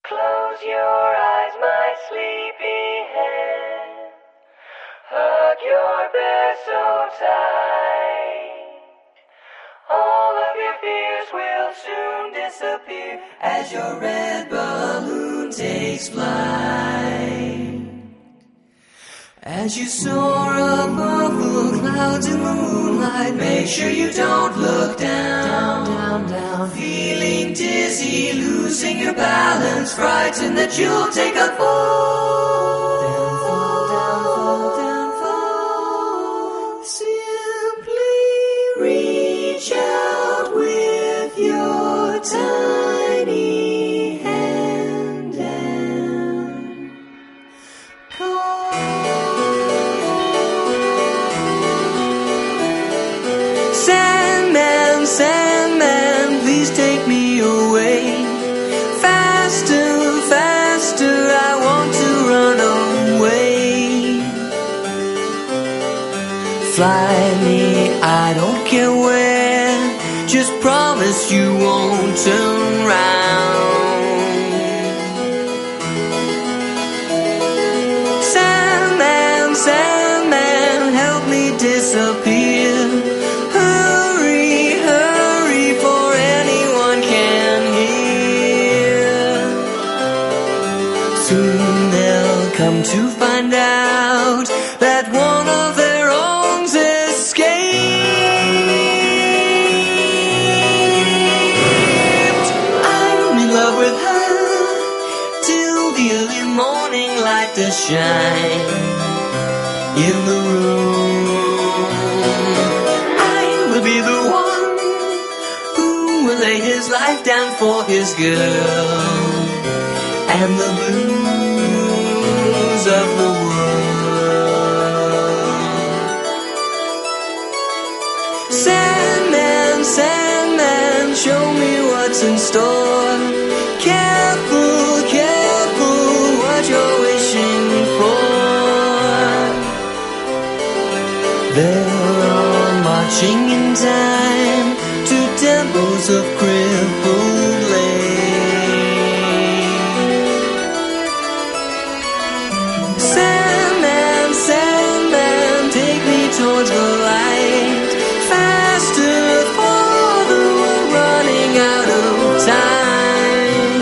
Close your eyes, my sleepy head. Hug your bed so tight. All of your fears will soon disappear as your red balloon takes flight. As you soar above the clouds in the moonlight, make sure you don't look down, down, down. Feeling dizzy, losing your balance, frightened that you'll take a fall. Down, fall, down, fall, down, fall. Simply reach out with your tiny hand and call. Sandman, Sandman, please take me away. Faster, faster, I want to run away. Fly me, I don't care where. Just promise you won't turn round. Sandman, Sandman, help me disappear. Soon they'll come to find out that one of their own's escaped. I'm in love with her till the early morning light does shine in the room. I will be the one who will lay his life down for his girl and the blues of the world. Sandman, Sandman, show me what's in store. Careful, careful what you're wishing for. They're all marching in time to temples of crippled lake. Towards the light, faster, farther, we're running out of time.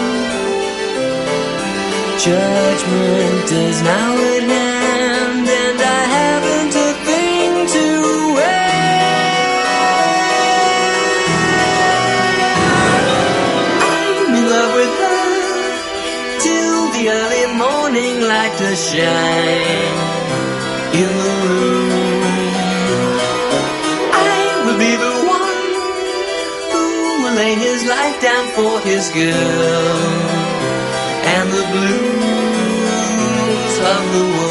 Judgment is now at hand, and I haven't a thing to wear. I'm in love with her till the early morning light does shine in the room. Be the one who will lay his life down for his girl and the blues of the world.